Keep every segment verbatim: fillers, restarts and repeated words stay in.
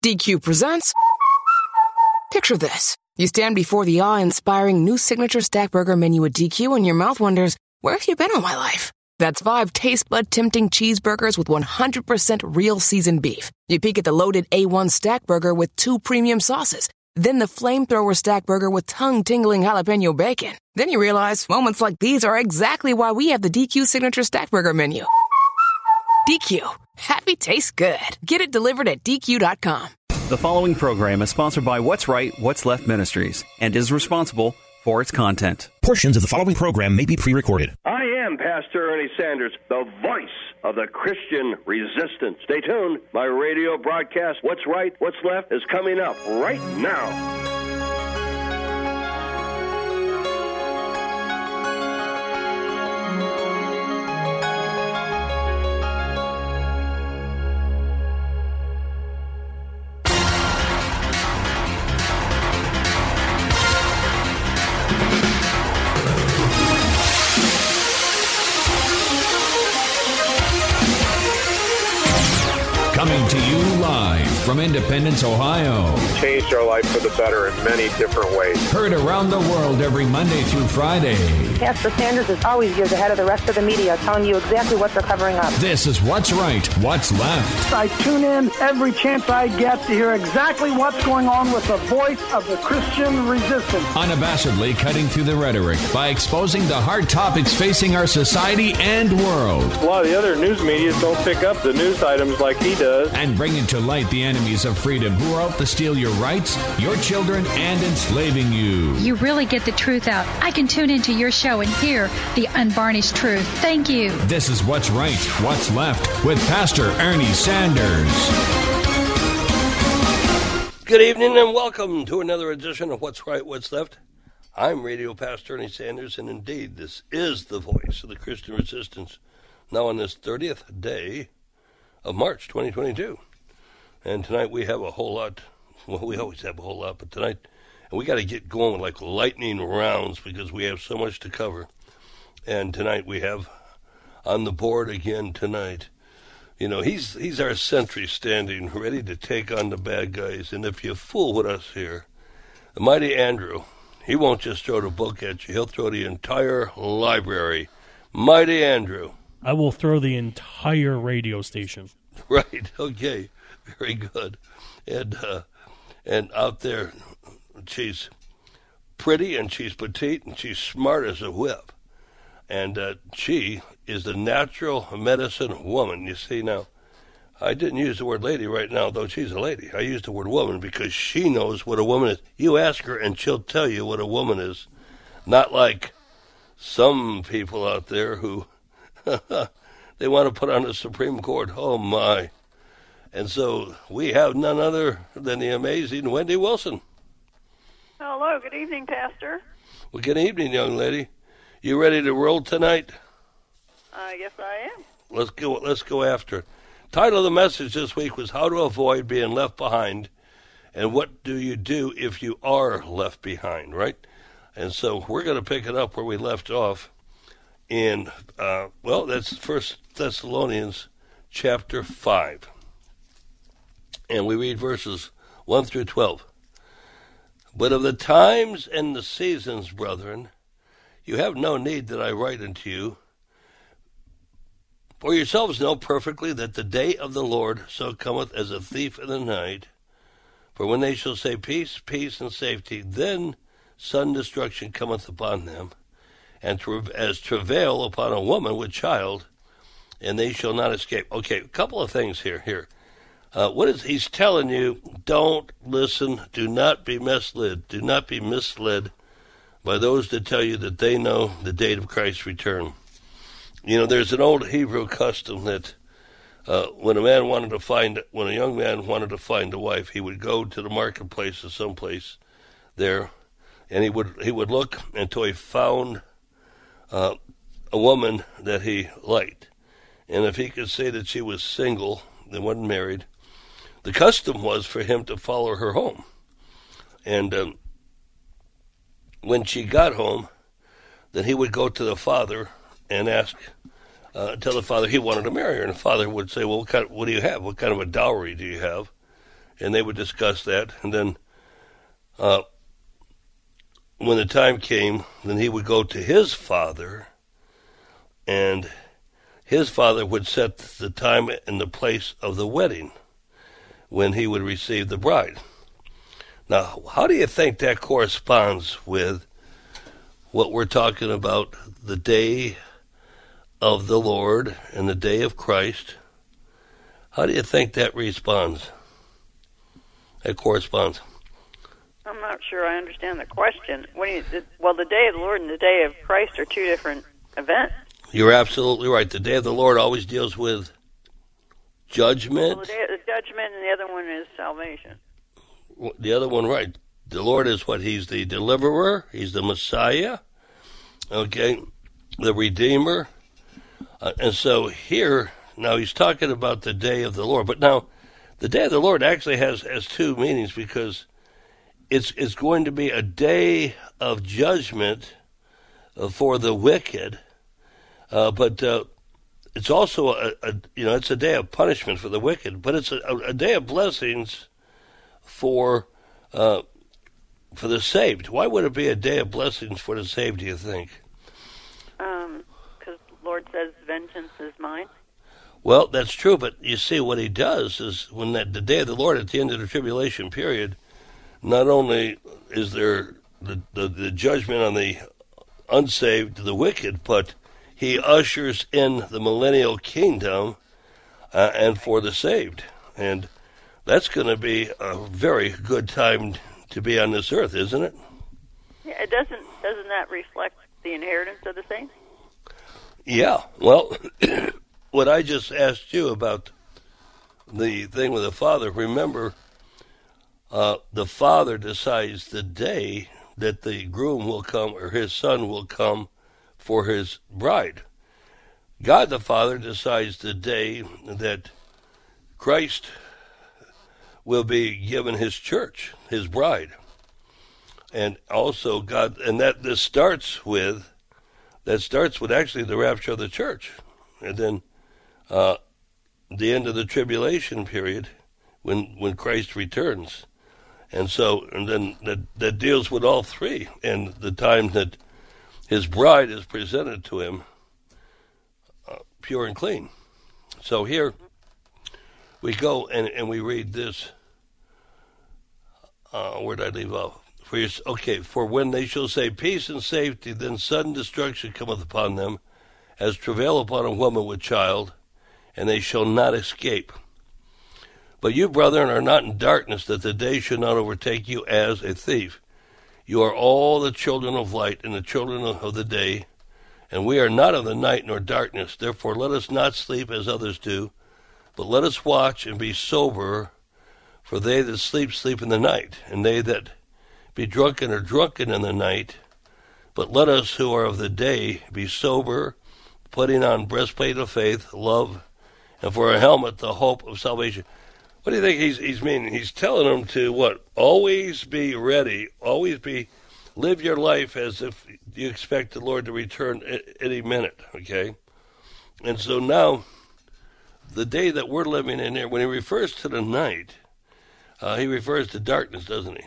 D Q presents... Picture this. You stand before the awe-inspiring new signature stack burger menu at D Q and your mouth wonders, where have you been all my life? That's five taste bud-tempting cheeseburgers with one hundred percent real seasoned beef. You peek at the loaded A one stack burger with two premium sauces. Then the flamethrower stack burger with tongue-tingling jalapeno bacon. Then you realize moments like these are exactly why we have the D Q signature stack burger menu. D Q. Happy tastes good. Get it delivered at D Q dot com. The following program is sponsored by What's Right, What's Left Ministries and is responsible for its content. Portions of the following program may be pre-recorded. I am Pastor Ernie Sanders, the voice of the Christian resistance. Stay tuned. My radio broadcast, What's Right, What's Left, is coming up right now. Coming to you live from Independence, Ohio. Changed our life for the better in many different ways. Heard around the world every Monday through Friday. Pastor Sanders is always years ahead of the rest of the media, telling you exactly what they're covering up. This is What's Right, What's Left. I tune in every chance I get to hear exactly what's going on with the voice of the Christian resistance. Unabashedly cutting through the rhetoric by exposing the hard topics facing our society and world. A lot of the other news medias don't pick up the news items like he does. And bringing to light the enemies of freedom who are out to steal your rights, your children, and enslaving you. You really get the truth out. I can tune into your show and hear the unvarnished truth. Thank you. This is What's Right, What's Left with Pastor Ernie Sanders. Good evening and welcome to another edition of What's Right, What's Left. I'm Radio Pastor Ernie Sanders, and indeed this is the voice of the Christian resistance. Now on this thirtieth day of March twenty twenty-two. And tonight we have a whole lot, well, we always have a whole lot, but tonight, and we got to get going with like lightning rounds because we have so much to cover. And tonight we have on the board again tonight, you know, he's he's our sentry standing, ready to take on the bad guys. And if you fool with us here, the mighty Andrew, he won't just throw the book at you, he'll throw the entire library. Mighty Andrew. I will throw the entire radio station. Right, okay, very good. And uh, and out there, she's pretty and she's petite and she's smart as a whip. And uh, she is the natural medicine woman. You see, now, I didn't use the word lady right now, though she's a lady. I used the word woman because she knows what a woman is. You ask her and she'll tell you what a woman is. Not like some people out there who... they want to put on the Supreme Court. Oh, my. And so we have none other than the amazing Wendy Wilson. Hello. Good evening, Pastor. Well, good evening, young lady. You ready to roll tonight? Uh, yes, I am. Let's go, let's go after it. Title of the message this week was How to Avoid Being Left Behind and What Do You Do If You Are Left Behind, right? And so we're going to pick it up where we left off. In, uh, well, that's First Thessalonians chapter five. And we read verses one through twelve. But of the times and the seasons, brethren, you have no need that I write unto you. For yourselves know perfectly that the day of the Lord so cometh as a thief in the night. For when they shall say peace, peace, and safety, then sudden destruction cometh upon them. And as travail upon a woman with child, and they shall not escape. Okay, a couple of things here. Here, uh, what is he's telling you? Don't listen. Do not be misled. Do not be misled by those that tell you that they know the date of Christ's return. You know, there's an old Hebrew custom that uh, when a man wanted to find, when a young man wanted to find a wife, he would go to the marketplace or someplace there, and he would he would look until he found Uh, a woman that he liked. And if he could say that she was single and wasn't married, the custom was for him to follow her home. And um, when she got home, then he would go to the father and ask, uh, tell the father he wanted to marry her. And the father would say, well, what, kind of, what do you have? What kind of a dowry do you have? and they would discuss that. And then uh, when the time came, then he would go to his father, and his father would set the time and the place of the wedding when he would receive the bride. Now, how do you think that corresponds with what we're talking about, the day of the Lord and the day of Christ? How do you think that responds? That corresponds. I'm not sure I understand the question. When you, the, well, the day of the Lord and the day of Christ are two different events. You're absolutely right. The day of the Lord always deals with judgment. Well, the day of the judgment, and the other one is salvation. The other one, right. The Lord is what? He's the deliverer. He's the Messiah. Okay. The Redeemer. Uh, and so here, now he's talking about the day of the Lord. But now, the day of the Lord actually has, has two meanings, because it's it's going to be a day of judgment uh, for the wicked. Uh, but uh, it's also a, a you know it's a day of punishment for the wicked. But it's a, a day of blessings for uh, for the saved. Why would it be a day of blessings for the saved, do you think? Um, because the Lord says, vengeance is mine. Well, that's true, but you see what he does is when that the day of the Lord at the end of the tribulation period, not only is there the, the, the judgment on the unsaved, the wicked, but he ushers in the millennial kingdom uh, and for the saved. And that's going to be a very good time to be on this earth, isn't it? Yeah, it doesn't. Doesn't that reflect the inheritance of the saints? Yeah. Well, what I just asked you about the thing with the father, remember, uh, the father decides the day that the groom will come, or his son will come for his bride. God the Father decides the day that Christ will be given his church, his bride. And also God, and that this starts with, that starts with actually the rapture of the church. And then uh, the end of the tribulation period when when Christ returns. And so, and then that, that deals with all three, and the time that his bride is presented to him uh, pure and clean. So here we go and, and we read this. Uh, where did I leave off? For your, okay, for when they shall say peace and safety, then sudden destruction cometh upon them, as travail upon a woman with child, and they shall not escape. But you, brethren, are not in darkness, that the day should not overtake you as a thief. You are all the children of light and the children of the day, and we are not of the night nor darkness. Therefore let us not sleep as others do, but let us watch and be sober. For they that sleep, sleep in the night, and they that be drunken are drunken in the night. But let us who are of the day be sober, putting on breastplate of faith, love, and for a helmet the hope of salvation. What do you think he's he's meaning? He's telling them to what? Always be ready. Always be, live your life as if you expect the Lord to return any minute, okay? And so now, the day that we're living in here, when he refers to the night, uh, he refers to darkness, doesn't he?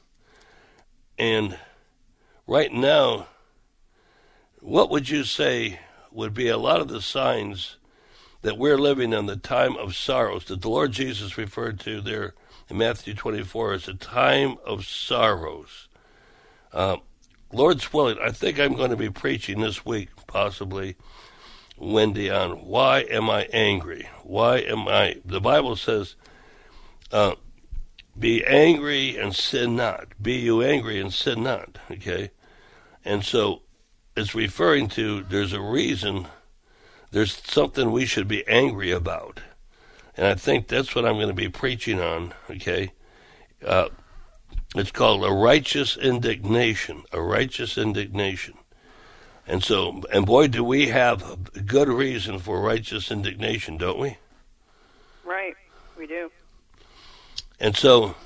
And right now, what would you say would be a lot of the signs that we're living in the time of sorrows, that the Lord Jesus referred to there in Matthew twenty-four as a time of sorrows? Uh, Lord's willing, I think I'm going to be preaching this week, possibly, Wendy, on why am I angry? Why am I, the Bible says, uh, be angry and sin not. Be you angry and sin not, okay? And so it's referring to there's a reason, there's something we should be angry about. And I think that's what I'm going to be preaching on, okay? Uh, it's called a righteous indignation, a righteous indignation. And so, and boy, do we have a good reason for righteous indignation, don't we? Right, we do. And so,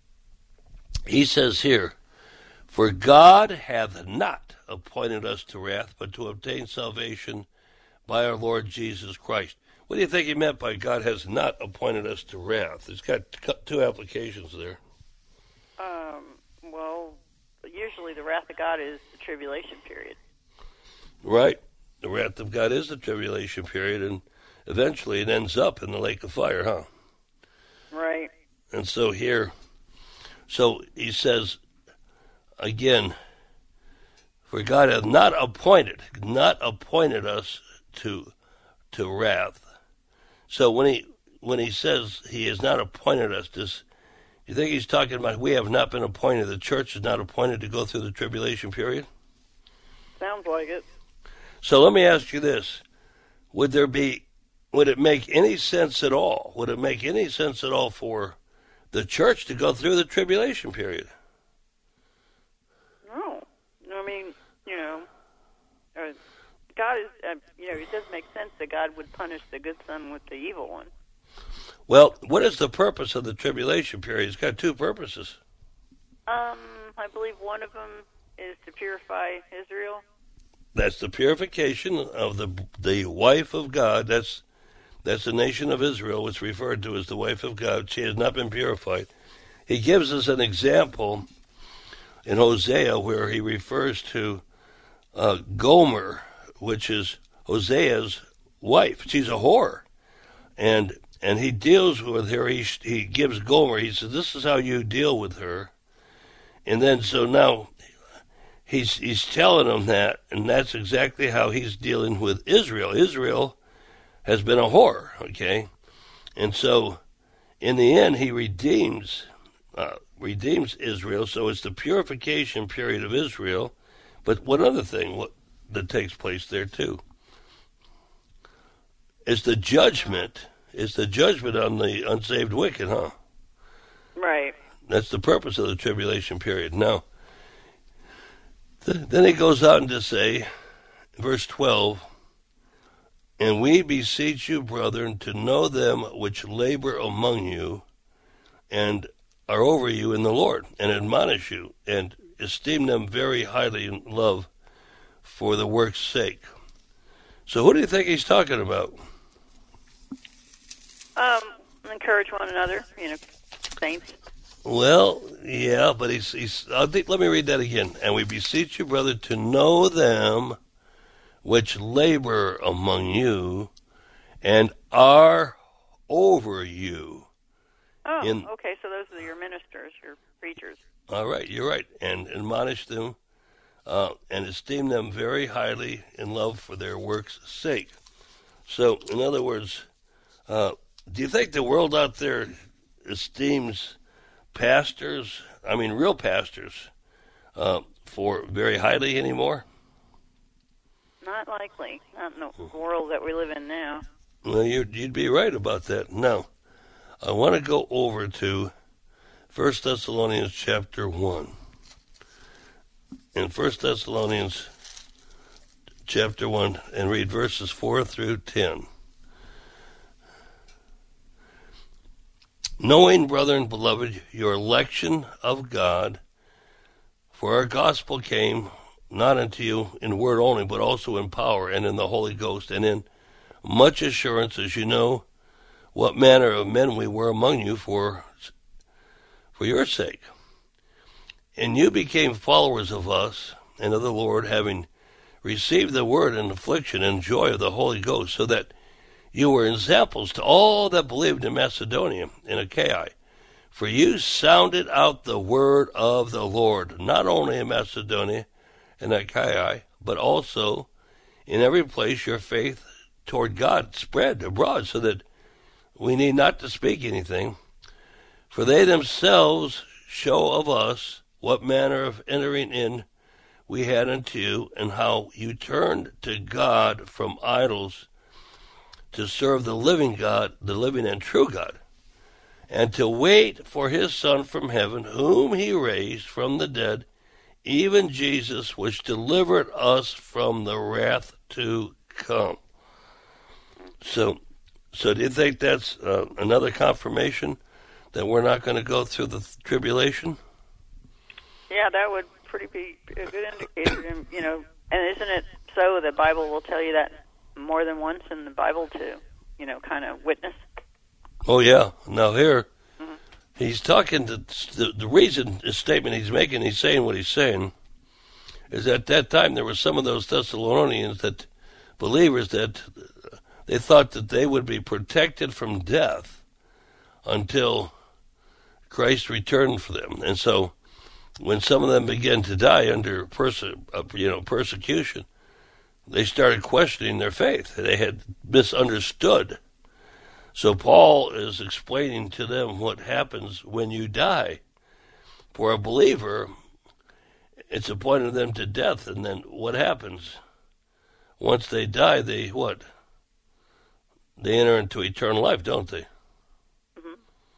he says here, for God hath not appointed us to wrath, but to obtain salvation by our Lord Jesus Christ. What do you think he meant by God has not appointed us to wrath? It's got two applications there. Um, well, usually the wrath of God is the tribulation period. Right. The wrath of God is the tribulation period, and eventually it ends up in the lake of fire, huh? Right. And so here, so he says, again, for God hath not appointed, not appointed us to to wrath. So when he when he says he has not appointed us, does you think he's talking about we have not been appointed, the church is not appointed to go through the tribulation period? Sounds like it. So let me ask you this. Would there be, would it make any sense at all? Would it make any sense at all for the church to go through the tribulation period? No. I mean, you know, uh, God is, uh, you know, it does make sense that God would punish the good son with the evil one. Well, what is the purpose of the tribulation period? It's got two purposes. Um, I believe one of them is to purify Israel. That's the purification of the the wife of God. That's that's the nation of Israel, which is referred to as the wife of God. She has not been purified. He gives us an example in Hosea where he refers to uh, Gomer, which is Hosea's wife. She's a whore. And and he deals with her. He, he gives Gomer, he says, this is how you deal with her. And then so now he's, he's telling them that, and that's exactly how he's dealing with Israel. Israel has been a whore, okay? And so in the end, he redeems uh, redeems Israel. So it's the purification period of Israel. But one other thing what, that takes place there too is the judgment. Is the judgment on the unsaved wicked, huh? Right. That's the purpose of the tribulation period. Now, th- then he goes on to say, verse twelve, and we beseech you, brethren, to know them which labor among you and are over you in the Lord, and admonish you, and esteem them very highly in love for the work's sake. So who do you think he's talking about? Um, encourage one another, you know, saints. Well, yeah, but he's, he's I'll think, let me read that again. And we beseech you, brother, to know them which labor among you and are over you. Oh, in, okay, so those are your ministers, your preachers. All right, you're right. And admonish them uh, and esteem them very highly in love for their work's sake. So, in other words, uh, do you think the world out there esteems pastors, I mean real pastors, uh, for very highly anymore? Not likely. Not in the world that we live in now. Well, you'd, you'd be right about that. Now, I want to go over to First Thessalonians chapter one. In First Thessalonians chapter one, and read verses four through ten. Knowing, brethren, beloved, your election of God, for our gospel came not unto you in word only, but also in power and in the Holy Ghost, and in much assurance, as you know what manner of men we were among you for, for your sake. And you became followers of us and of the Lord, having received the word in affliction and joy of the Holy Ghost, so that you were examples to all that believed in Macedonia and Achaia. For you sounded out the word of the Lord, not only in Macedonia and Achaia, but also in every place your faith toward God spread abroad, so that we need not to speak anything. For they themselves show of us what manner of entering in we had unto you, and how you turned to God from idols to serve the living God, the living and true God, and to wait for his Son from heaven, whom he raised from the dead, even Jesus, which delivered us from the wrath to come. So, so do you think that's uh, another confirmation that we're not going to go through the tribulation? Yeah, that would pretty be a good indicator. And, you know, and isn't it so the Bible will tell you that more than once in the Bible too? you know, kind of witness. Oh, yeah. Now here, mm-hmm. he's talking to, the, the reason, the statement he's making, he's saying what he's saying, is at that time there were some of those Thessalonians that, believers that they thought that they would be protected from death until Christ returned for them. And so when some of them began to die under perse- uh, you know, persecution, they started questioning their faith. They had misunderstood. So Paul is explaining to them what happens when you die. For a believer, it's appointed them to death, and then what happens? Once they die, they what? They enter into eternal life, don't they? Mm-hmm.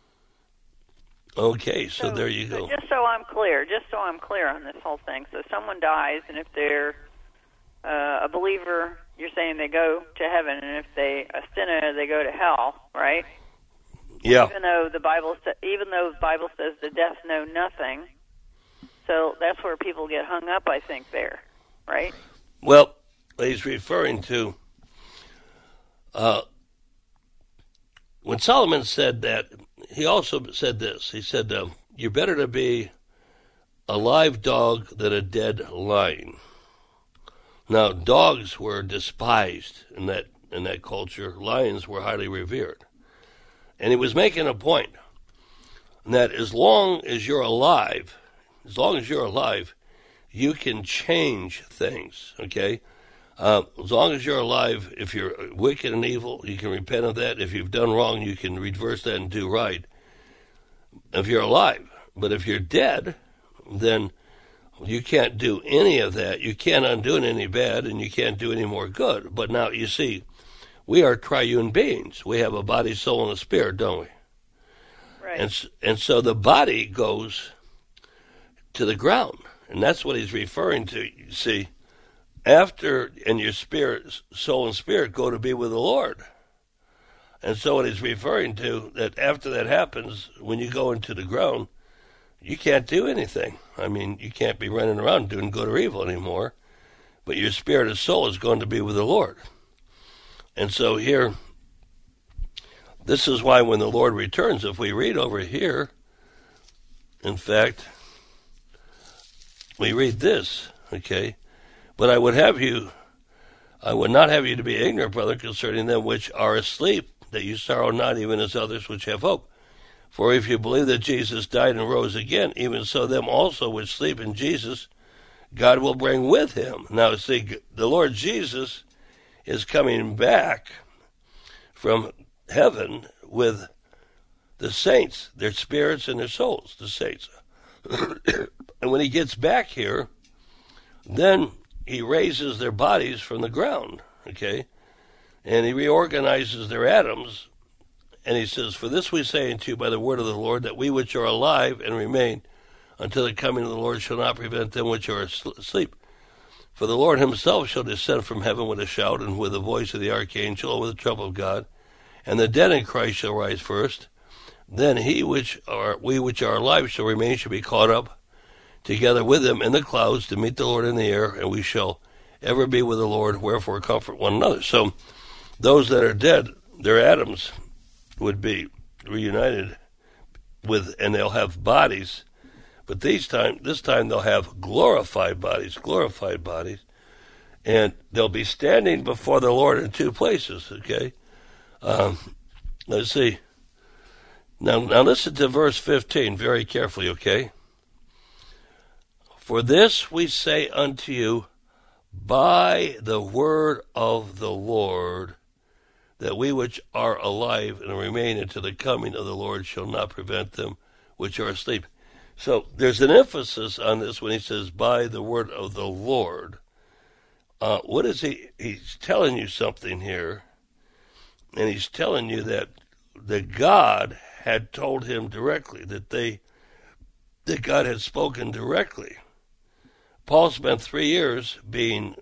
Okay, so, so there you so go. Just so I'm clear, just so I'm clear on this whole thing. So someone dies, and if they're uh, a believer, you're saying they go to heaven, and if they a sinner, they go to hell, right? Yeah. Even though the Bible, sa- even though the Bible says the death know nothing, so that's where people get hung up, I think, there, right? Well, he's referring to uh, when Solomon said that. He also said this. He said, uh, "You're better to be a live dog than a dead lion." Now, dogs were despised in that in that culture. Lions were highly revered. And he was making a point that as long as you're alive, as long as you're alive, you can change things, okay? Uh, as long as you're alive, if you're wicked and evil, you can repent of that. If you've done wrong, you can reverse that and do right. If you're alive. But if you're dead, then you can't do any of that. You can't undo any bad, and you can't do any more good. But now, you see, we are triune beings. We have a body, soul, and a spirit, don't we? Right. And, and so the body goes to the ground. And that's what he's referring to. You see, after, and your spirit, soul, and spirit go to be with the Lord. And so what he's referring to, that after that happens, when you go into the ground, you can't do anything. I mean, you can't be running around doing good or evil anymore. But your spirit and soul is going to be with the Lord. And so here, this is why when the Lord returns, if we read over here, in fact, we read this, okay? But I would have you, I would not have you to be ignorant, brother, concerning them which are asleep, that you sorrow not even as others which have hope. For if you believe that Jesus died and rose again, even so them also which sleep in Jesus, God will bring with him. Now, see, the Lord Jesus is coming back from heaven with the saints, their spirits and their souls, the saints. And when he gets back here, then he raises their bodies from the ground, okay? And he reorganizes their atoms. And he says, "For this we say unto you by the word of the Lord, that we which are alive and remain until the coming of the Lord shall not prevent them which are asleep. For the Lord himself shall descend from heaven with a shout, and with the voice of the archangel, and with the trump of God. And the dead in Christ shall rise first. Then he which are we which are alive shall remain, shall be caught up together with them in the clouds to meet the Lord in the air, and we shall ever be with the Lord. Wherefore comfort one another." So those that are dead, their atoms would be reunited with, and they'll have bodies. But these time, this time they'll have glorified bodies, glorified bodies, and they'll be standing before the Lord in two places, okay? Um, let's see. Now, now listen to verse fifteen very carefully, okay? "For this we say unto you by the word of the Lord, that we which are alive and remain until the coming of the Lord shall not prevent them which are asleep." So there's an emphasis on this when he says, by the word of the Lord. Uh, what is he? He's telling you something here, and he's telling you that that God had told him directly, that they, that God had spoken directly. Paul spent three years being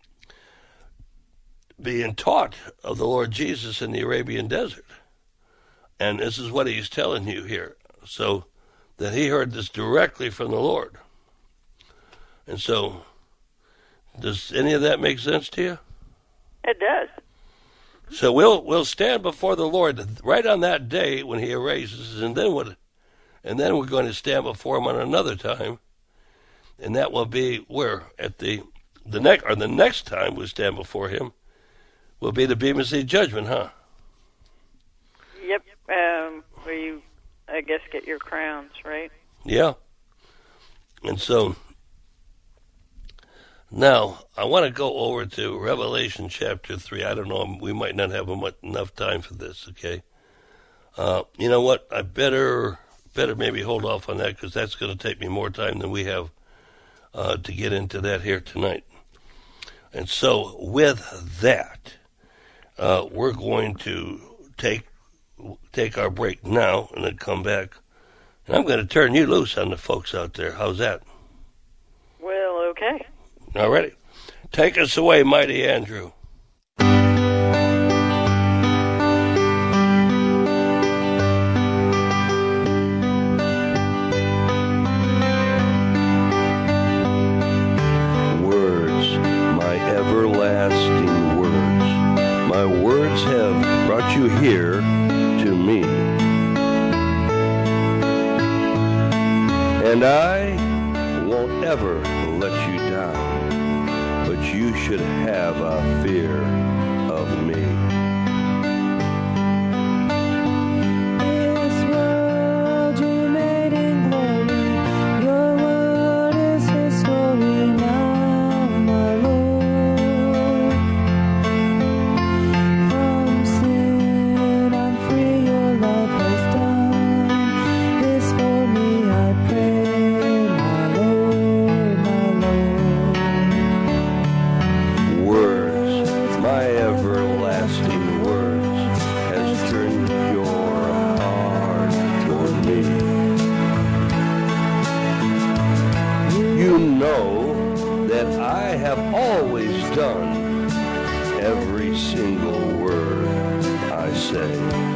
being taught of the Lord Jesus in the Arabian desert. And this is what he's telling you here. So that he heard this directly from the Lord. And so, does any of that make sense to you? It does. So we'll we'll stand before the Lord right on that day when He erases, and then what? And then we're going to stand before Him on another time, and that will be where at the the next or the next time we stand before Him will be the Bema Seat judgment, huh? Yep. Um, where you, I guess, get your crowns, right? Yeah. And so now I want to go over to Revelation chapter three. I don't know, we might not have enough time for this, okay? Uh, you know what? I better better maybe hold off on that because that's going to take me more time than we have uh, to get into that here tonight. And so with that, uh, we're going to take take our break now and then come back. And I'm going to turn you loose on the folks out there. How's that? Well, okay. All righty. Take us away, Mighty Andrew. Words, my everlasting words. My words have brought you here to me. And I won't ever let you down, but you should have a fear of me. This world you made in glory, your word is history now, my Lord. From sin I'm free, your love has done this for me, I pray. Know that I have always done every single word I say.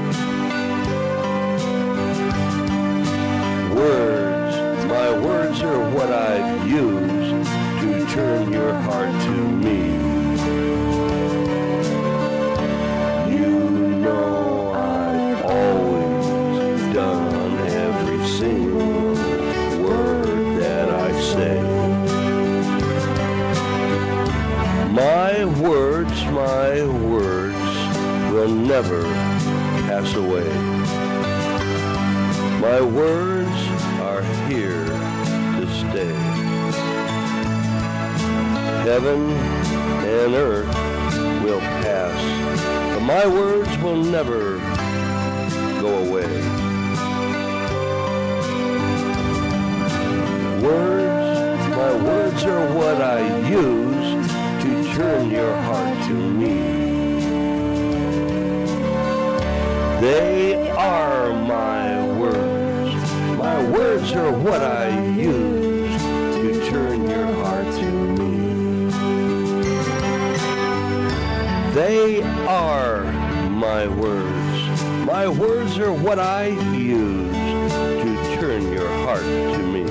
Words, my words are what I've used to turn your heart to me. You know I've always done every single word that I say. My words, my words will never pass away. My words are here to stay. Heaven and earth will pass, but my words will never go away. Words, my words are what I use to turn your heart to me. They are my words. My words are what I use to turn your heart to me. They are my words. My words are what I use to turn your heart to me.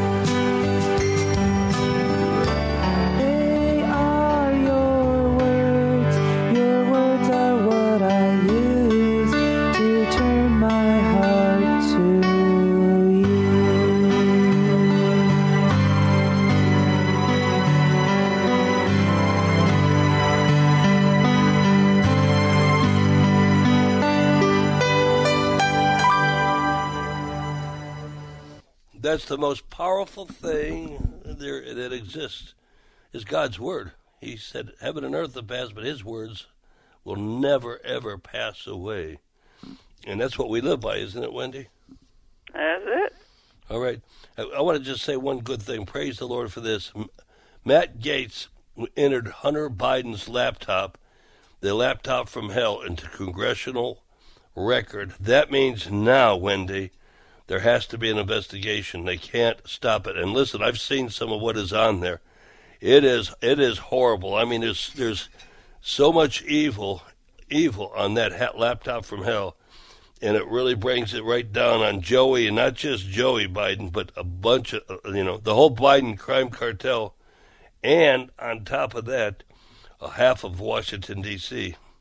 That's the most powerful thing there that exists is God's word. He said, heaven and earth will pass, but his words will never, ever pass away. And that's what we live by, isn't it, Wendy? That's it. All right. I, I want to just say one good thing. Praise the Lord for this. M- Matt Gaetz entered Hunter Biden's laptop, the laptop from hell, into congressional record. That means now, Wendy, there has to be an investigation. They can't stop it. And listen, I've seen some of what is on there. It is it is horrible. I mean, there's there's so much evil evil on that ha- laptop from hell, and it really brings it right down on Joey, and not just Joey Biden, but a bunch of uh, you know the whole Biden crime cartel, and on top of that, a half of Washington D C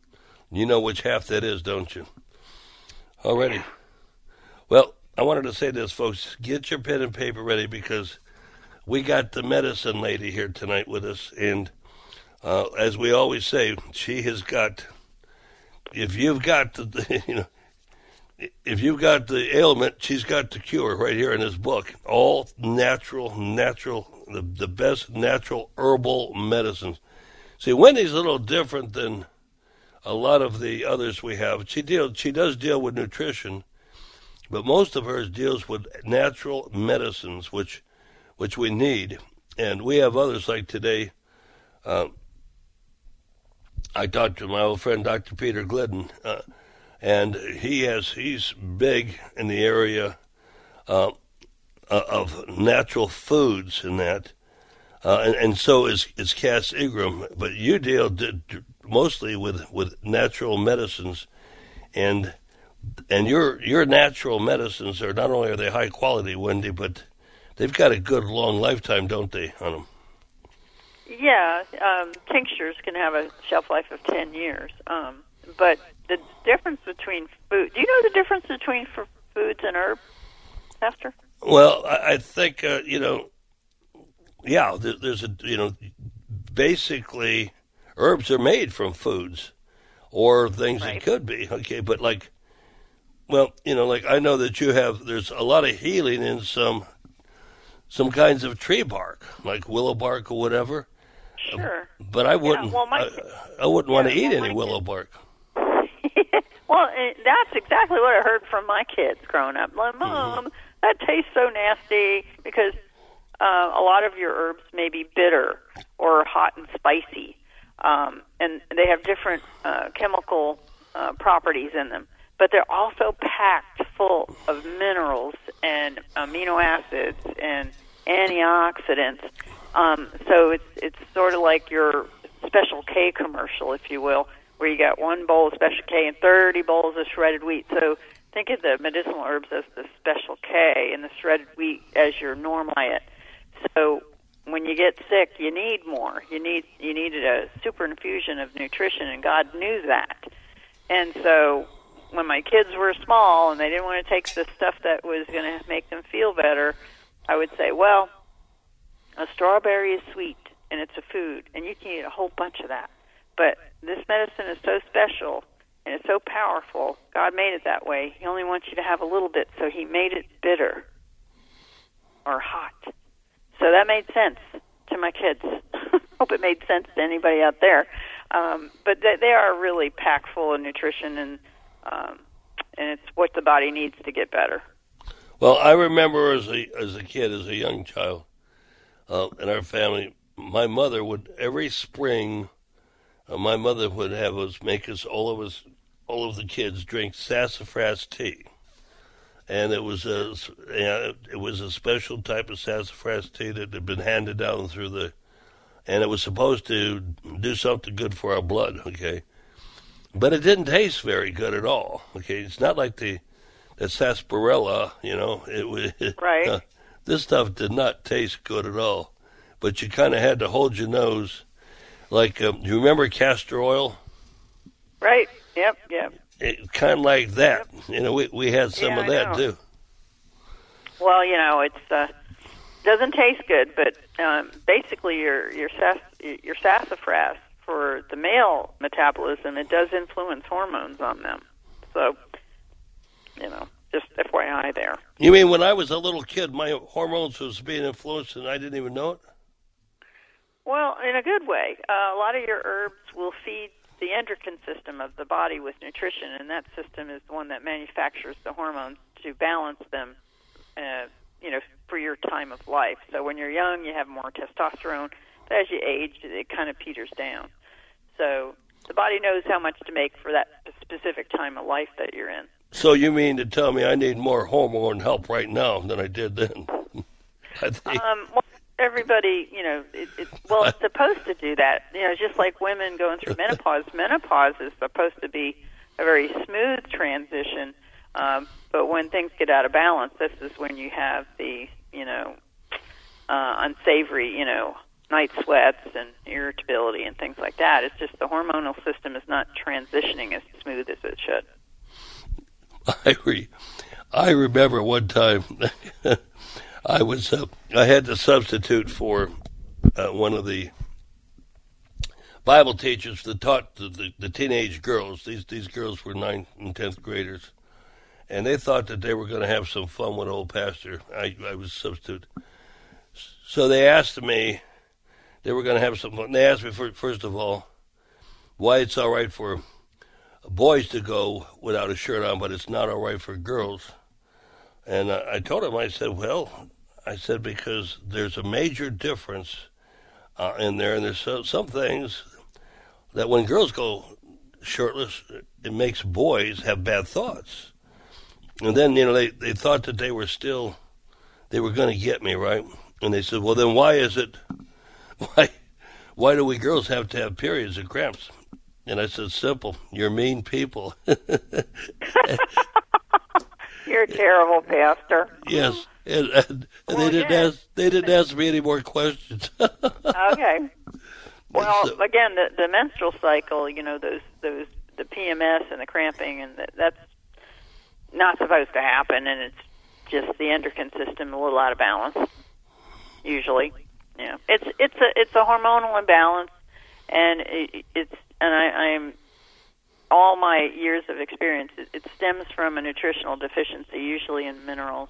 You know which half that is, don't you? Alrighty. Well, I wanted to say this, folks. Get your pen and paper ready because we got the medicine lady here tonight with us. And uh, as we always say, she has got, if you've got the, you know, if you've got the ailment, she's got the cure right here in this book. All natural, natural, the, the best natural herbal medicines. See, Wendy's a little different than a lot of the others we have. She deals, she does deal with nutrition, but most of hers deals with natural medicines, which which we need. And we have others like today. Uh, I talked to my old friend Doctor Peter Glidden, uh, and he has he's big in the area uh, of natural foods and that. Uh, and, and so is, is Cass Ingram. But you deal d- d- mostly with, with natural medicines, and and your your natural medicines are not only are they high quality, Wendy, but they've got a good long lifetime, don't they, on them? Yeah, um, tinctures can have a shelf life of ten years. Um, but the difference between food, do you know the difference between f- foods and herbs, Pastor? Well, I, I think, uh, you know, yeah, there, there's a, you know, basically herbs are made from foods or things right. that could be, okay, but like, well, you know, like I know that you have, there's a lot of healing in some some kinds of tree bark, like willow bark or whatever. Sure. But I wouldn't, yeah, well, my, I, I wouldn't yeah, want to eat well, any willow kids. bark. Well, that's exactly what I heard from my kids growing up. Like, Mom, mm-hmm. that tastes so nasty because uh, a lot of your herbs may be bitter or hot and spicy, um, and they have different uh, chemical uh, properties in them. But they're also packed full of minerals and amino acids and antioxidants. Um, so it's it's sort of like your Special K commercial, if you will, where you got one bowl of Special K and thirty bowls of shredded wheat. So think of the medicinal herbs as the Special K and the shredded wheat as your normal diet. So when you get sick, you need more. You need you needed a super infusion of nutrition, and God knew that. And so when my kids were small and they didn't want to take the stuff that was going to make them feel better, I would say, well, a strawberry is sweet and it's a food, and you can eat a whole bunch of that. But this medicine is so special and it's so powerful. God made it that way. He only wants you to have a little bit, so he made it bitter or hot. So that made sense to my kids. Hope it made sense to anybody out there. Um, but they, they are really packed full of nutrition, and um, and it's what the body needs to get better. Well, I remember as a as a kid, as a young child, uh, in our family, my mother would every spring, uh, my mother would have us make us all of us all of the kids drink sassafras tea, and it was a it was a special type of sassafras tea that had been handed down through the, and it was supposed to do something good for our blood. Okay. But it didn't taste very good at all. Okay, it's not like the, the sarsaparilla, you know. It was right. Uh, this stuff did not taste good at all. But you kind of had to hold your nose, like um, you remember castor oil? Right. Yep. Yep. It kind of like that. Yep. You know, we we had some yeah, of that know. too. Well, you know, it's uh, doesn't taste good, but um, basically your your sass, your sassafras. For the male metabolism, it does influence hormones on them. So, you know, just F Y I there. You mean when I was a little kid, my hormones was being influenced and I didn't even know it? Well, in a good way. Uh, a lot of your herbs will feed the endocrine system of the body with nutrition, and that system is the one that manufactures the hormones to balance them, uh, you know, for your time of life. So when you're young, you have more testosterone. But as you age, it kind of peters down. So the body knows how much to make for that specific time of life that you're in. So you mean to tell me I need more hormone help right now than I did then? I think. Um, well, everybody, you know, it, it, well, it's supposed to do that. You know, just like women going through menopause. Menopause is supposed to be a very smooth transition. Um, but when things get out of balance, this is when you have the, you know, uh, unsavory, you know, night sweats and irritability and things like that. It's just the hormonal system is not transitioning as smooth as it should. I re- I remember one time I was uh, I had to substitute for uh, one of the Bible teachers that taught the, the, the teenage girls. These these girls were ninth and tenth graders, and they thought that they were going to have some fun with old pastor. I, I was a substitute. So they asked me, they were going to have some fun. They asked me, for, first of all, why it's all right for boys to go without a shirt on, but it's not all right for girls. And uh, I told them, I said, well, I said, because there's a major difference uh, in there, and there's so, some things that when girls go shirtless, it makes boys have bad thoughts. And then, you know, they, they thought that they were still, they were going to get me, right? And they said, well, then why is it, why why do we girls have to have periods and cramps? And I said, simple, you're mean people. You're a terrible pastor. Yes, and, and, and well, they didn't yeah. ask, they didn't ask me any more questions. Okay. Well, so, again, the, the menstrual cycle, you know, those those the P M S and the cramping, and the, that's not supposed to happen, and it's just the endocrine system a little out of balance. Usually, yeah, it's it's a it's a hormonal imbalance, and it, it's and I, I'm all my years of experience. It, it stems from a nutritional deficiency, usually in minerals.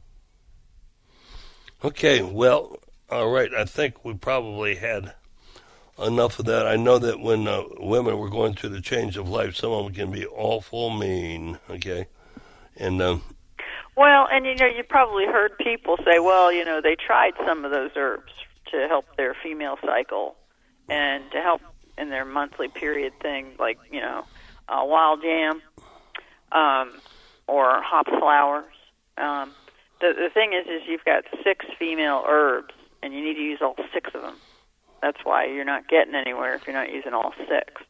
Okay, well, all right. I think we probably had enough of that. I know that when uh, women were going through the change of life, some of them can be awful mean. Okay, and. Um, Well, and you know, you probably heard people say, well, you know, they tried some of those herbs to help their female cycle and to help in their monthly period thing, like, you know, uh, wild yam um, or hop flowers. Um, the, the thing is, is you've got six female herbs, and you need to use all six of them. That's why you're not getting anywhere if you're not using all six.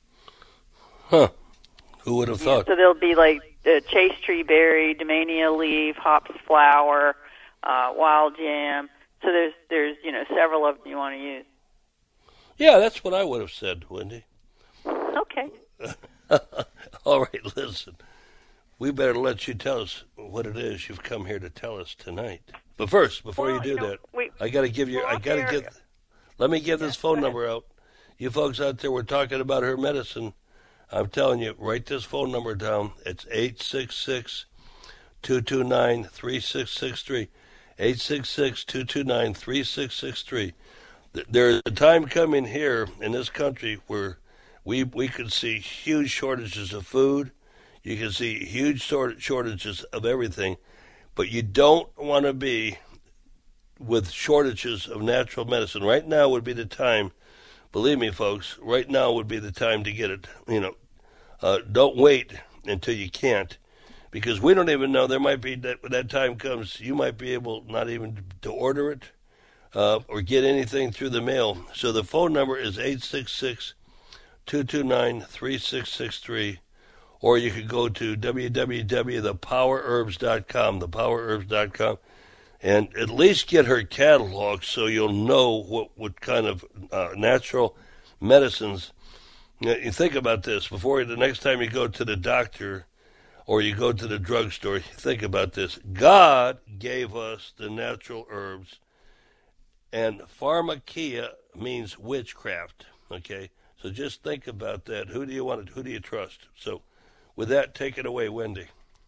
Huh. Who would have thought? Yeah, so there'll be like the chase tree berry, Damiania leaf, hops flower, uh, wild yam. So there's there's you know several of them you want to use. Yeah, that's what I would have said, Wendy. Okay. All right, listen. We better let you tell us what it is you've come here to tell us tonight. But first, before well, you do you know, that, we, I got to give you. well, I got to get. Let me give this phone number out. You folks out there, we're talking about her medicine. I'm telling you, write this phone number down. It's eight six six, two two nine, three six six three. eight six six, two two nine, three six six three. There's a time coming here in this country where we we could see huge shortages of food. You can see huge shortages of everything. But you don't want to be with shortages of natural medicine. Right now would be the time. Believe me, folks, right now would be the time to get it. You know, uh, don't wait until you can't, because we don't even know. There might be, that when that time comes, you might be able not even to order it uh, or get anything through the mail. So the phone number is eight six six, two two nine, three six six three, or you could go to w w w dot the power herbs dot com, the power herbs dot com. And at least get her catalog so you'll know what, what kind of uh, natural medicines. You know, you think about this before the next time you go to the doctor or you go to the drugstore. Think about this. God gave us the natural herbs, and pharmakia means witchcraft. Okay, so just think about that. Who do you want? Who do you trust? So, with that, take it away, Wendy.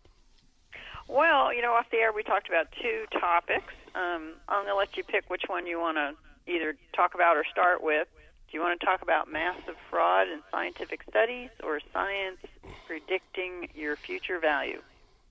Well, you know, off the air we talked about two topics. Um, I'm going to let you pick which one you want to either talk about or start with. Do you want to talk about massive fraud in scientific studies or science predicting your future value?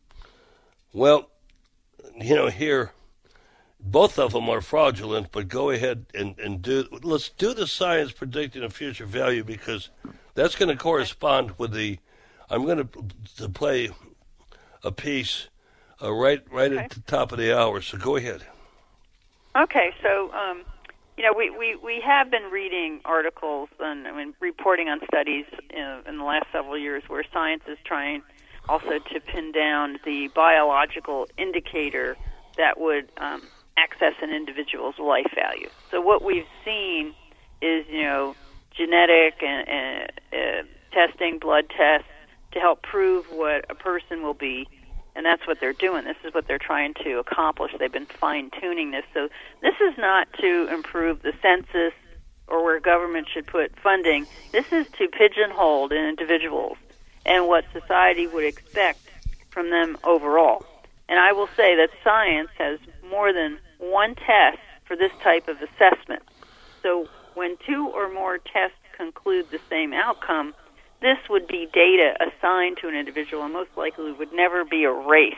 Well, you know, here, both of them are fraudulent, but go ahead and, and do, let's do the science predicting a future value, because that's going to correspond with the, I'm going to, to play a piece Uh, right right okay. at the top of the hour, so go ahead. Okay, so, um, you know, we, we, we have been reading articles and I mean, reporting on studies in, in the last several years where science is trying also to pin down the biological indicator that would um, access an individual's life value. So what we've seen is, you know, genetic and, and uh, testing, blood tests, to help prove what a person will be, and that's what they're doing. This is what they're trying to accomplish. They've been fine-tuning this. So this is not to improve the census or where government should put funding. This is to pigeonhole individuals and what society would expect from them overall. And I will say that science has more than one test for this type of assessment. So when two or more tests conclude the same outcome, this would be data assigned to an individual and most likely would never be erased.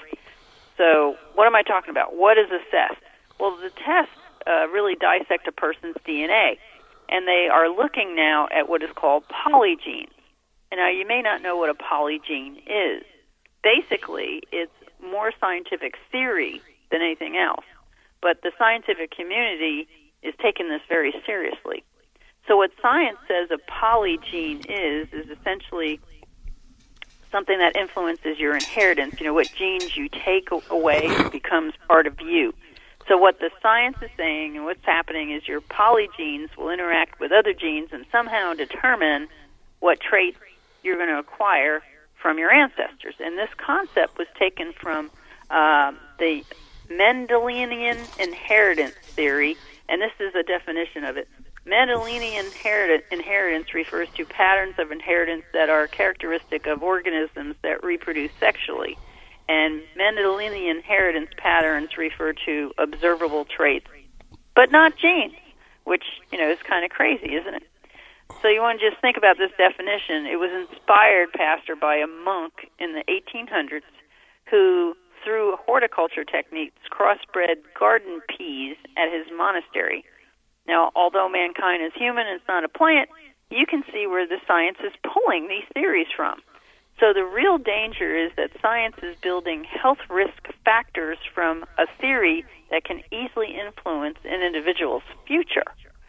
So what am I talking about? What is assessed? Well, the tests uh, really dissect a person's D N A, and they are looking now at what is called polygenes. And now you may not know what a polygene is. Basically, it's more scientific theory than anything else, but the scientific community is taking this very seriously. So what science says a polygene is, is essentially something that influences your inheritance. You know, what genes you take away becomes part of you. So what the science is saying and what's happening is your polygenes will interact with other genes and somehow determine what traits you're going to acquire from your ancestors. And this concept was taken from uh, the Mendelian inheritance theory, and this is a definition of it. Mendelian inheritance refers to patterns of inheritance that are characteristic of organisms that reproduce sexually. And Mendelian inheritance patterns refer to observable traits, but not genes, which, you know, is kind of crazy, isn't it? So you want to just think about this definition. It was inspired, Pastor, by a monk in the eighteen hundreds who, through horticulture techniques, crossbred garden peas at his monastery. Now, although mankind is human and it's not a plant, you can see where the science is pulling these theories from. So the real danger is that science is building health risk factors from a theory that can easily influence an individual's future.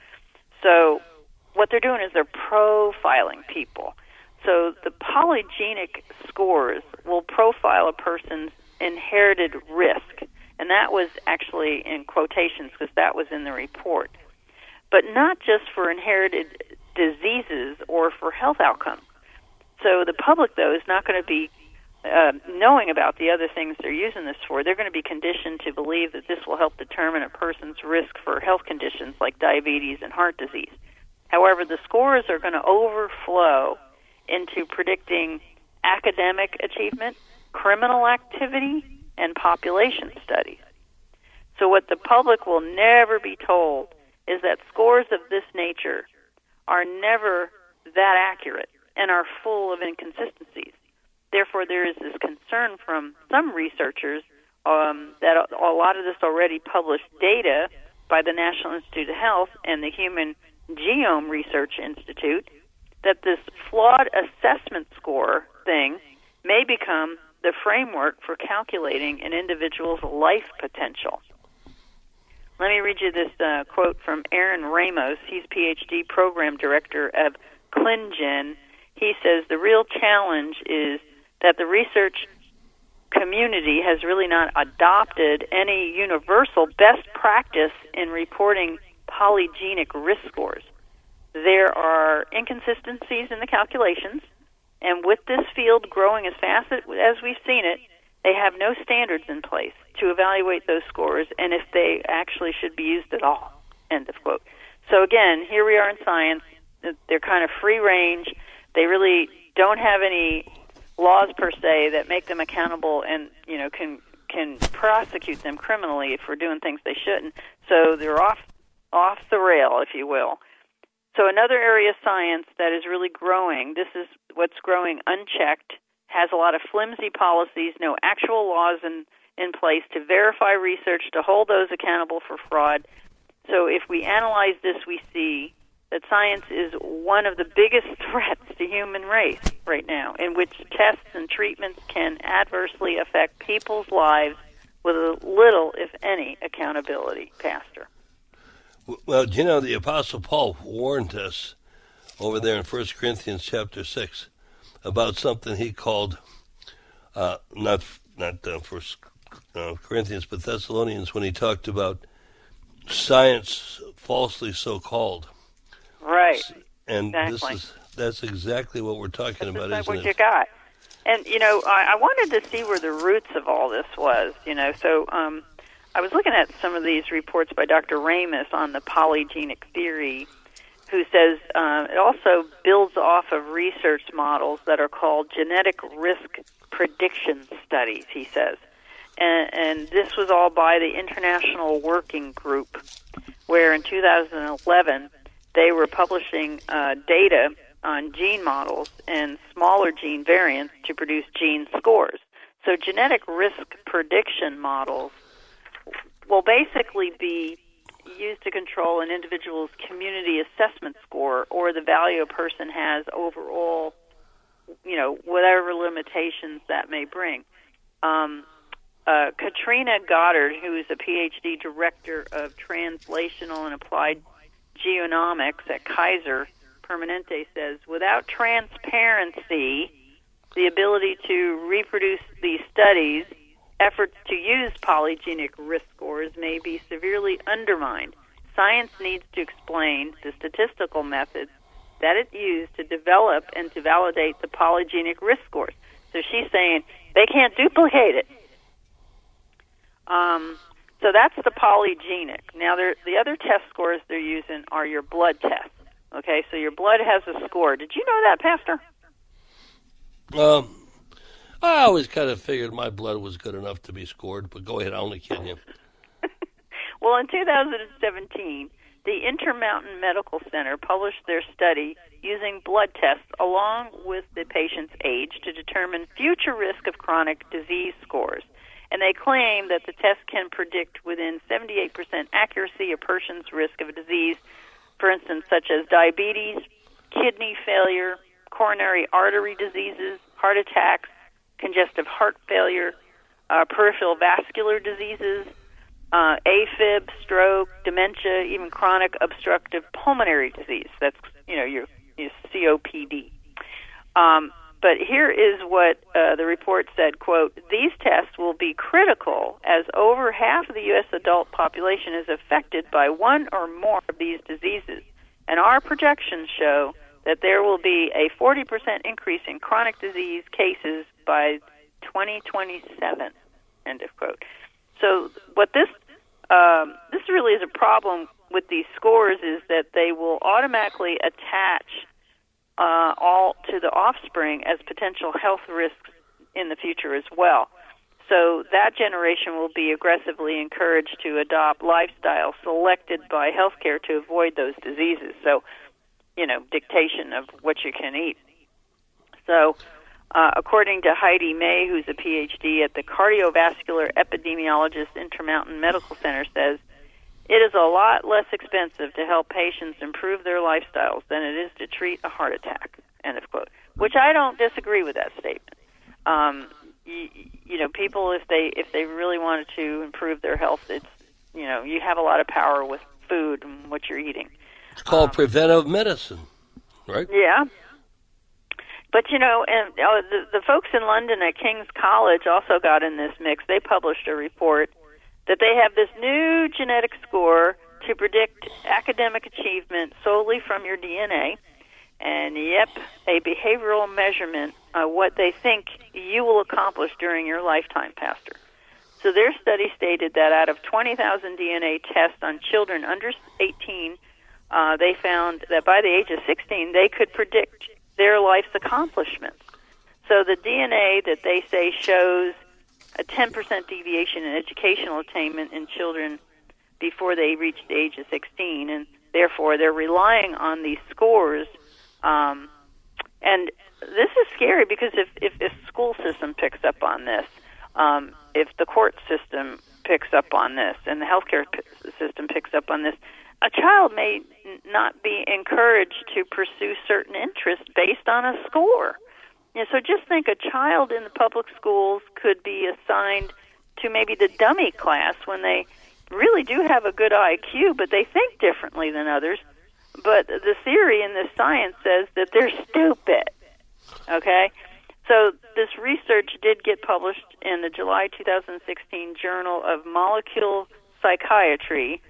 So what they're doing is they're profiling people. So the polygenic scores will profile a person's inherited risk, and that was actually in quotations because that was in the report. But not just for inherited diseases or for health outcomes. So the public, though, is not going to be uh, knowing about the other things they're using this for. They're going to be conditioned to believe that this will help determine a person's risk for health conditions like diabetes and heart disease. However, the scores are going to overflow into predicting academic achievement, criminal activity, and population studies. So what the public will never be told is that scores of this nature are never that accurate and are full of inconsistencies. Therefore, there is this concern from some researchers um, that a, a lot of this already published data by the National Institute of Health and the Human Genome Research Institute, that this flawed assessment score thing may become the framework for calculating an individual's life potential. Let me read you this uh, quote from Aaron Ramos. He's P H D program director of ClinGen. He says the real challenge is that the research community has really not adopted any universal best practice in reporting polygenic risk scores. There are inconsistencies in the calculations, and with this field growing as fast as we've seen it, they have no standards in place to evaluate those scores and if they actually should be used at all. End of quote. So again, here we are in science. They're kind of free range. They really don't have any laws per se that make them accountable and, you know, can can prosecute them criminally for doing things they shouldn't. So they're off off the rail, if you will. So another area of science that is really growing, this is what's growing unchecked, has a lot of flimsy policies, no actual laws in, in place to verify research, to hold those accountable for fraud. So if we analyze this, we see that science is one of the biggest threats to human race right now, in which tests and treatments can adversely affect people's lives with little, if any, accountability, Pastor. Well, you know, the Apostle Paul warned us over there in First Corinthians chapter six about something he called, uh, not not uh, First uh, Corinthians, but Thessalonians, when he talked about science falsely so-called. Right. And exactly. this is that's exactly what we're talking that's about, isn't what it? You got. And, you know, I, I wanted to see where the roots of all this was, you know. So um, I was looking at some of these reports by Doctor Ramus on the polygenic theory, who says uh, it also builds off of research models that are called genetic risk prediction studies, he says. And, and this was all by the International Working Group, where in two thousand eleven they were publishing uh, data on gene models and smaller gene variants to produce gene scores. So genetic risk prediction models will basically be used to control an individual's community assessment score or the value a person has overall, you know, whatever limitations that may bring. Um, uh, Katrina Goddard, who is a P H D director of translational and applied genomics at Kaiser Permanente, says, without transparency, the ability to reproduce these studies, efforts to use polygenic risk scores may be severely undermined. Science needs to explain the statistical methods that it used to develop and to validate the polygenic risk scores. So she's saying they can't duplicate it. Um, so that's the polygenic. Now, the other test scores they're using are your blood tests. Okay, so your blood has a score. Did you know that, Pastor? Um, I always kind of figured my blood was good enough to be scored, but go ahead, I only kid you. Well, in two thousand seventeen, the Intermountain Medical Center published their study using blood tests along with the patient's age to determine future risk of chronic disease scores. And they claim that the test can predict within seventy-eight percent accuracy a person's risk of a disease, for instance, such as diabetes, kidney failure, coronary artery diseases, heart attacks, congestive heart failure, uh, peripheral vascular diseases, uh, AFib, stroke, dementia, even chronic obstructive pulmonary disease. That's, you know, your, your C O P D. Um, but here is what uh, the report said, quote, these tests will be critical as over half of the U S adult population is affected by one or more of these diseases. And our projections show that there will be a forty percent increase in chronic disease cases by twenty twenty-seven, end of quote. So what this um, this really is a problem with these scores is that they will automatically attach uh, all to the offspring as potential health risks in the future as well. So that generation will be aggressively encouraged to adopt lifestyles selected by healthcare to avoid those diseases. So, you know, dictation of what you can eat. So, uh, according to Heidi May, who's a P H D at the cardiovascular epidemiologist Intermountain Medical Center, says, it is a lot less expensive to help patients improve their lifestyles than it is to treat a heart attack, end of quote, which I don't disagree with that statement. Um, you, you know, people, if they if they really wanted to improve their health, it's, you know, you have a lot of power with food and what you're eating. It's called um, preventive medicine, right? Yeah. But, you know, and uh, the, the folks in London at King's College also got in this mix. They published a report that they have this new genetic score to predict academic achievement solely from your D N A. And, yep, a behavioral measurement of what they think you will accomplish during your lifetime, Pastor. So their study stated that out of twenty thousand D N A tests on children under eighteen, uh, they found that by the age of sixteen, they could predict their life's accomplishments. So the D N A that they say shows a ten percent deviation in educational attainment in children before they reach the age of sixteen, and therefore they're relying on these scores. Um, and this is scary because if, if the school system picks up on this, um, if the court system picks up on this, and the healthcare p- system picks up on this, a child may n- not be encouraged to pursue certain interests based on a score. You know, so just think a child in the public schools could be assigned to maybe the dummy class when they really do have a good I Q, but they think differently than others. But the theory in this science says that they're stupid, okay? So this research did get published in the July two thousand sixteen Journal of Molecular Psychiatry,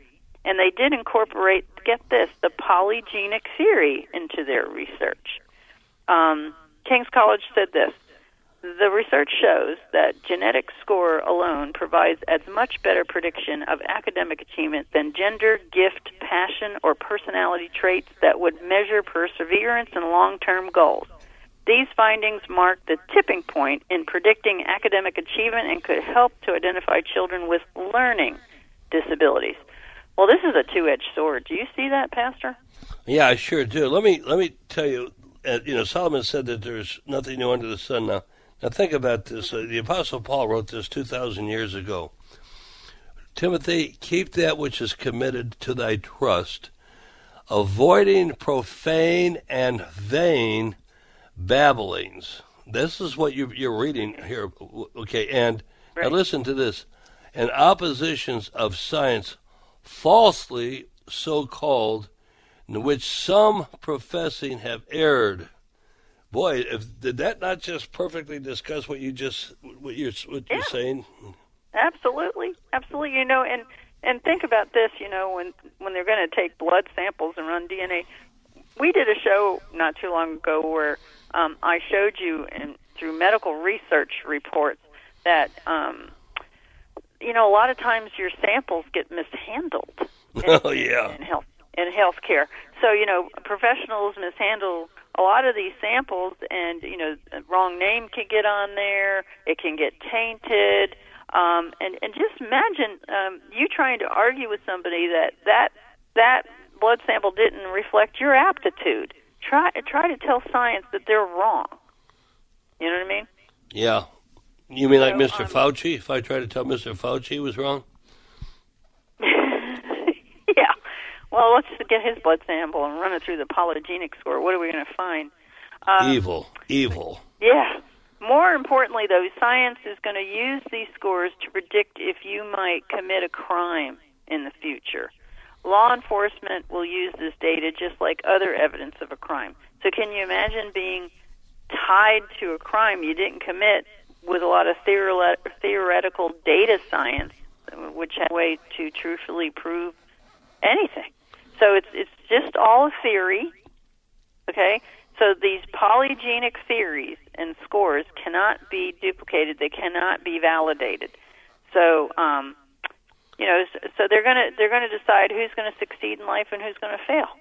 And they did incorporate, get this, the polygenic theory into their research. Um, King's College said this: the research shows that genetic score alone provides as much better prediction of academic achievement than gender, gift, passion, or personality traits that would measure perseverance and long-term goals. These findings mark the tipping point in predicting academic achievement and could help to identify children with learning disabilities. Well, this is a two-edged sword. Do you see that, Pastor? Yeah, I sure do. Let me let me tell you. Uh, you know, Solomon said that there's nothing new under the sun. Now, now think about this. Uh, the Apostle Paul wrote this two thousand years ago. Timothy, keep that which is committed to thy trust, avoiding profane and vain babblings. This is what you, you're reading here. Okay, and right. Now listen to this. And oppositions of science, falsely so called, in which some professing have erred. Boy, if, did that not just perfectly discuss what you just what you're what you're yeah. saying? Absolutely, absolutely. You know, and and think about this. You know, when when they're going to take blood samples and run D N A. We did a show not too long ago where um, I showed you in, through medical research reports that. Um, You know, a lot of times your samples get mishandled. In, oh yeah. In health in healthcare. So you know, professionals mishandle a lot of these samples, and you know, the wrong name can get on there. It can get tainted. Um, and and just imagine um, you trying to argue with somebody that that that blood sample didn't reflect your aptitude. Try try to tell science that they're wrong. You know what I mean? Yeah. You mean like so, Mister um, Fauci? If I try to tell Mister Fauci he was wrong? Yeah. Well, let's get his blood sample and run it through the polygenic score. What are we going to find? Um, evil. Evil. Yeah. More importantly, though, science is going to use these scores to predict if you might commit a crime in the future. Law enforcement will use this data just like other evidence of a crime. So can you imagine being tied to a crime you didn't commit with a lot of theore- theoretical data science, which has a way to truthfully prove anything. So it's it's just all a theory, okay? So these polygenic theories and scores cannot be duplicated. They cannot be validated. So, um, you know, so they're gonna they're gonna decide who's going to succeed in life and who's going to fail.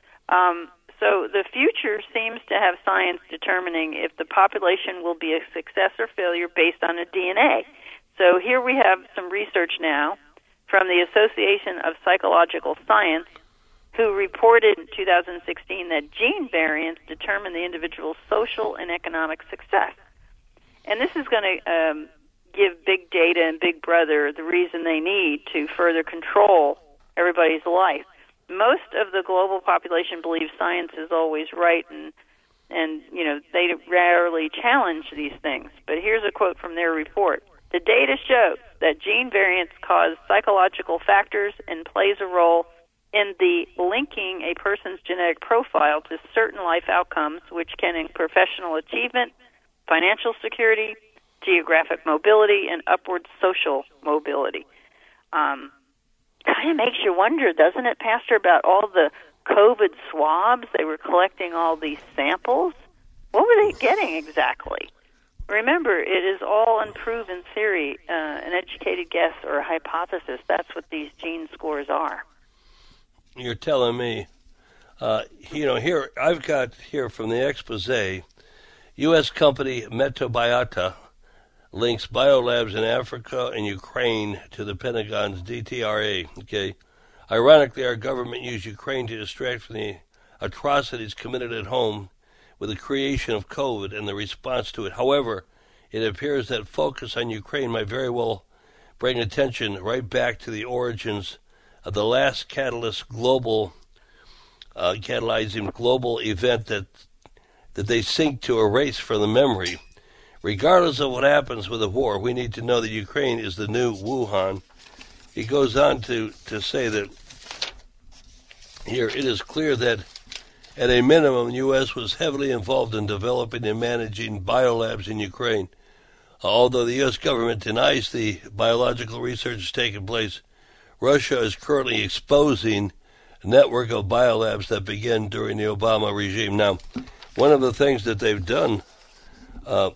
Um, So the future seems to have science determining if the population will be a success or failure based on a D N A. So here we have some research now from the Association of Psychological Science, who reported in two thousand sixteen that gene variants determine the individual's social and economic success. And this is going to um, give Big Data and Big Brother the reason they need to further control everybody's life. Most of the global population believes science is always right, and and you know they rarely challenge these things. But here's a quote from their report: "The data shows that gene variants cause psychological factors and plays a role in the linking a person's genetic profile to certain life outcomes, which can include professional achievement, financial security, geographic mobility, and upward social mobility." Um, Kind of makes you wonder, doesn't it, Pastor, about all the COVID swabs? They were collecting all these samples. What were they getting exactly? Remember, it is all unproven theory, uh, an educated guess or a hypothesis. That's what these gene scores are. You're telling me. Uh, you know, here I've got here from the expose, U S company Metabiota links biolabs in Africa and Ukraine to the Pentagon's D T R A. Okay, ironically, our government used Ukraine to distract from the atrocities committed at home with the creation of COVID and the response to it. However, it appears that focus on Ukraine might very well bring attention right back to the origins of the last catalyst global, uh, catalyzing global event that that they seek to erase from the memory. Regardless of what happens with the war, we need to know that Ukraine is the new Wuhan. He goes on to, to say that here it is clear that at a minimum, the U S was heavily involved in developing and managing biolabs in Ukraine. Although the U S government denies the biological research has taken place, Russia is currently exposing a network of biolabs that began during the Obama regime. Now, one of the things that they've done, uh,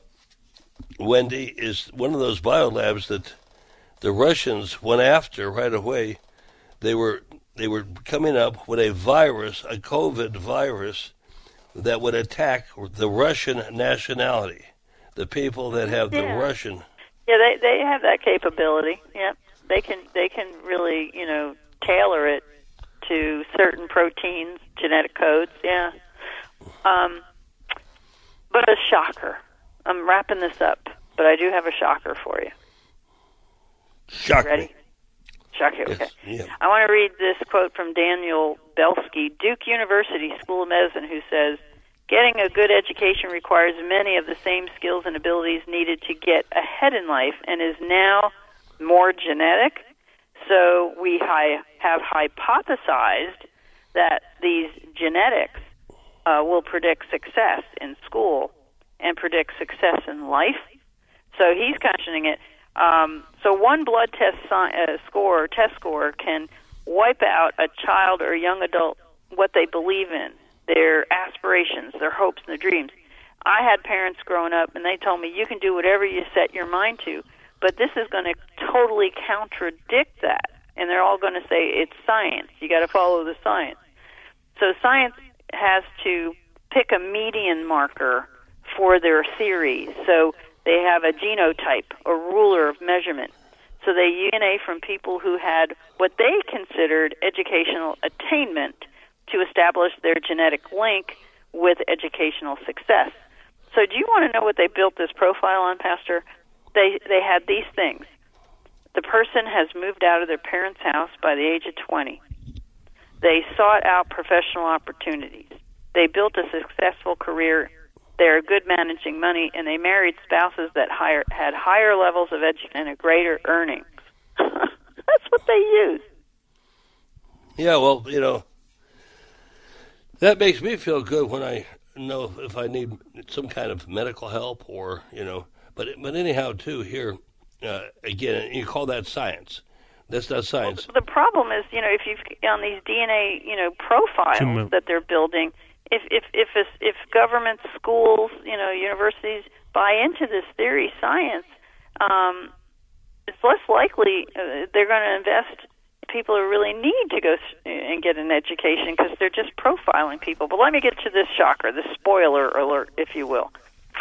Wendy, is one of those biolabs that the Russians went after right away. They were they were coming up with a virus, a COVID virus, that would attack the Russian nationality, the people that have the Yeah. Russian. Yeah, they they have that capability. Yeah, they can they can really you know tailor it to certain proteins, genetic codes. Yeah, um, but a shocker. I'm wrapping this up, but I do have a shocker for you. Shocker. Ready? Shocker. Okay. Yes, yeah. I want to read this quote from Daniel Belsky, Duke University School of Medicine, who says, "Getting a good education requires many of the same skills and abilities needed to get ahead in life and is now more genetic. So we hi- have hypothesized that these genetics uh, will predict success in school and predict success in life." So he's questioning it. Um, so one blood test si- uh, score, test score, can wipe out a child or a young adult what they believe in, their aspirations, their hopes, and their dreams. I had parents growing up, and they told me, you can do whatever you set your mind to, but this is going to totally contradict that. And they're all going to say, it's science. You got to follow the science. So science has to pick a median marker for their theories. So they have a genotype, a ruler of measurement. So they use D N A from people who had what they considered educational attainment to establish their genetic link with educational success. So do you want to know what they built this profile on, Pastor? They they had these things. The person has moved out of their parents' house by the age of twenty. They sought out professional opportunities. They built a successful career. They're good managing money, and they married spouses that higher, had higher levels of education and a greater earnings. That's what they use. Yeah, well, you know, that makes me feel good when I know if I need some kind of medical help or, you know, but but anyhow, too, here, uh, again, you call that science. That's not science. Well, the problem is, you know, if you've on these D N A, you know, profiles that they're building, if if if if, if government schools, you know, universities buy into this theory science, um, it's less likely uh, they're going to invest people who really need to go and get an education because they're just profiling people. But let me get to this shocker, the spoiler alert, if you will.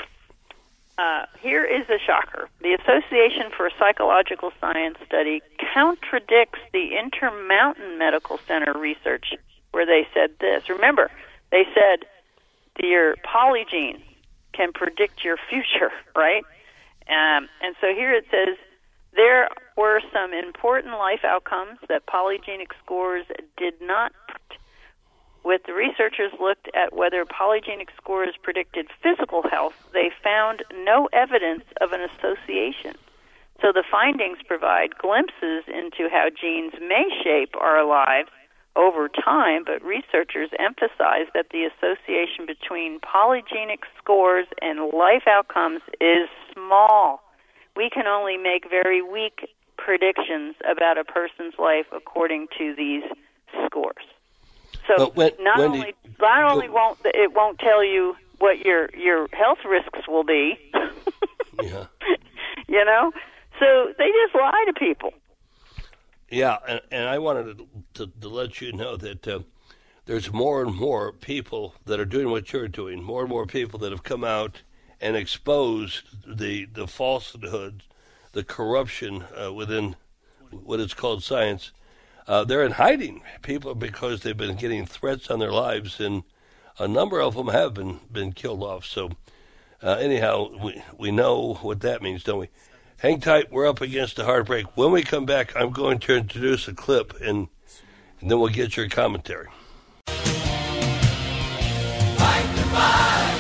Uh, here is a shocker. The Association for Psychological Science Study contradicts the Intermountain Medical Center research where they said this. Remember, they said your polygenes can predict your future, right? Um, and so here it says, there were some important life outcomes that polygenic scores did not. With the researchers looked at whether polygenic scores predicted physical health, they found no evidence of an association. So the findings provide glimpses into how genes may shape our lives over time, but researchers emphasize that the association between polygenic scores and life outcomes is small. We can only make very weak predictions about a person's life according to these scores. So when, not Wendy, only not only won't it won't tell you what your your health risks will be, yeah. you know, so they just lie to people. Yeah, and, and I wanted to, to, to let you know that uh, there's more and more people that are doing what you're doing, more and more people that have come out and exposed the the falsehood, the corruption uh, within what is called science. Uh, they're in hiding, people, because they've been getting threats on their lives, and a number of them have been, been killed off. So uh, anyhow, we, we know what that means, don't we? Hang tight. We're up against a hard break. When we come back, I'm going to introduce a clip, and, and then we'll get your commentary. Fight the fight.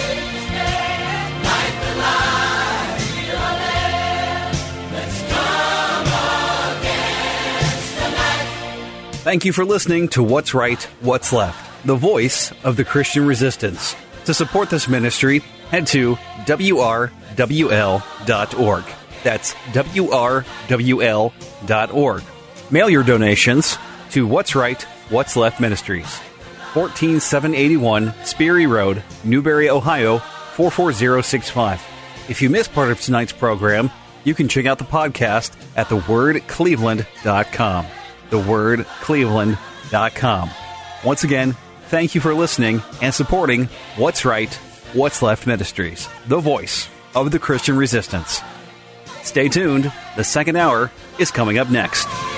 Fight the lie. Feel alive. Let's come against the night. Thank you for listening to What's Right, What's Left, the voice of the Christian resistance. To support this ministry, head to W R W L dot org. That's W R W L dot org. Mail your donations to What's Right, What's Left Ministries, fourteen seven eighty-one Speary Road, Newberry, Ohio, four four zero six five. If you missed part of tonight's program, you can check out the podcast at the word cleveland dot com. the word cleveland dot com. Once again, thank you for listening and supporting What's Right, What's Left Ministries, the voice of the Christian resistance. Stay tuned. The second hour is coming up next.